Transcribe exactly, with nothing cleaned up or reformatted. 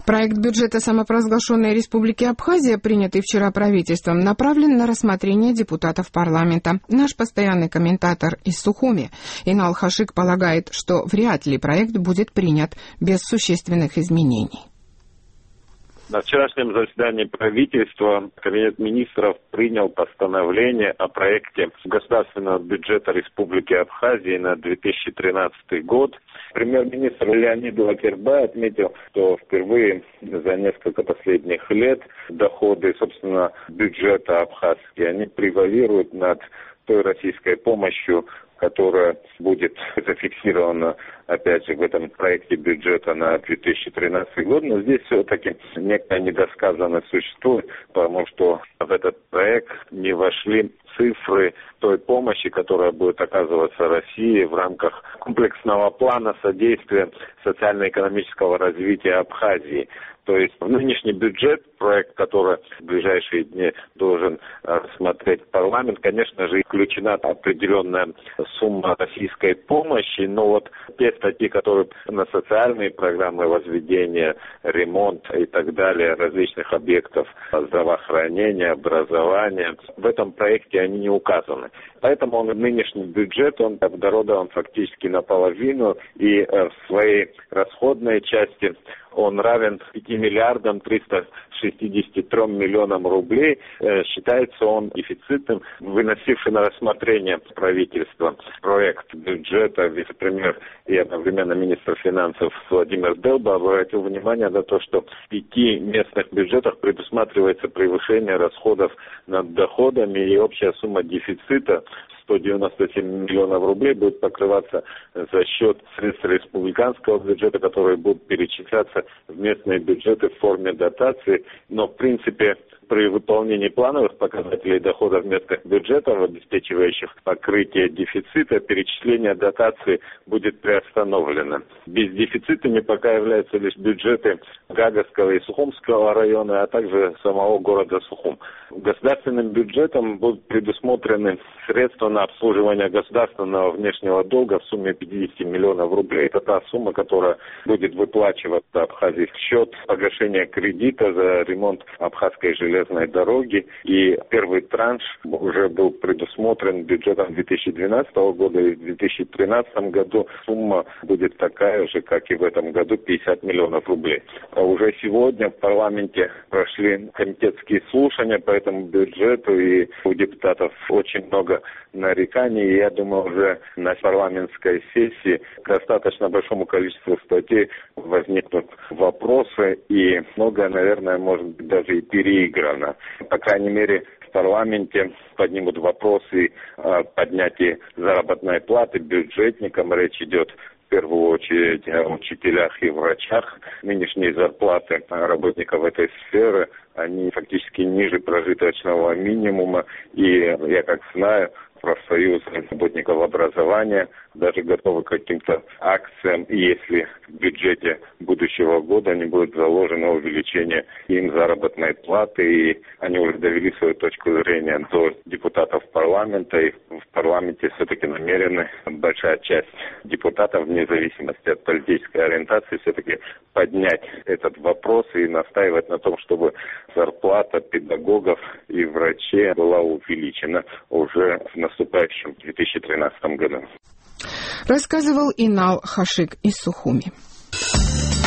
Проект бюджета самопровозглашенной Республики Абхазия, принятый вчера правительством, направлен на рассмотрение депутатов парламента. Наш постоянный комментатор из Сухуми Инал Хашик полагает, что вряд ли проект будет принят без существенных изменений. На вчерашнем заседании правительства Кабинет министров принял постановление о проекте государственного бюджета Республики Абхазии на две тысячи тринадцатый год. Премьер-министр Леонид Лакербай отметил, что впервые за несколько последних лет доходы, собственно, бюджета Абхазии, они превалируют над той российской помощью, которая будет зафиксирована, опять же, в этом проекте бюджета на две тысячи тринадцатый год. Но здесь все-таки некая недосказанность существует, потому что в этот проект не вошли цифры той помощи, которая будет оказываться России в рамках комплексного плана содействия социально-экономического развития Абхазии. То есть в нынешний бюджет, проект, который в ближайшие дни должен рассмотреть парламент, конечно же, включена определенная сумма российской помощи, но вот те статьи, которые на социальные программы возведения, ремонт и так далее различных объектов здравоохранения, образования, в этом проекте они не указаны. Поэтому он, нынешний бюджет, он обнародован фактически наполовину, и в своей расходной части он равен пяти миллиардам триста шестидесяти трём миллионам рублей. Считается он дефицитным, выносивший на рассмотрение правительства проект бюджета. Вице-премьер и одновременно министр финансов Владимир Делба обратил внимание на то, что в пяти местных бюджетах предусматривается превышение расходов над доходами, и общая сумма дефицита сто девяносто семь миллионов рублей будет покрываться за счет средств республиканского бюджета, которые будут перечисляться в местные бюджеты в форме дотации. Но, в принципе, при выполнении плановых показателей доходов местных бюджетов, обеспечивающих покрытие дефицита, перечисление дотации будет приостановлено. Без дефицитами пока являются лишь бюджеты Гагарского и Сухумского района, а также самого города Сухум. Государственным бюджетом будут предусмотрены средства на обслуживание государственного внешнего долга в сумме пятьдесят миллионов рублей. Это та сумма, которая будет выплачиваться Абхазии в счет погашения кредита за ремонт Абхазской железной дороги. И первый транш уже был предусмотрен бюджетом две тысячи двенадцатого года, и в две тысячи тринадцатом году сумма будет такая же, как и в этом году, пятьдесят миллионов рублей. А уже сегодня в парламенте прошли комитетские слушания по этому бюджету, и у депутатов очень много нареканий. И я думаю, уже на парламентской сессии к достаточно большому количеству статей возникнут вопросы, и многое, наверное, может быть даже и переиграно. По крайней мере, в парламенте поднимут вопросы о поднятии заработной платы бюджетникам. Речь идет в первую очередь о учителях и врачах. Нынешние зарплаты работников этой сферы, они фактически ниже прожиточного минимума. И я как знаю, профсоюз работников образования даже готовы к каким-то акциям, если в бюджете будущего года не будет заложено увеличение им заработной платы, и они уже довели свою точку зрения до депутатов парламента, и в парламенте все-таки намерены большая часть депутатов, вне зависимости от политической ориентации, все-таки поднять этот вопрос и настаивать на том, чтобы зарплата педагогов и врачей была увеличена уже в наступающем две тысячи тринадцатом году. Рассказывал Инал Хашик из Сухуми.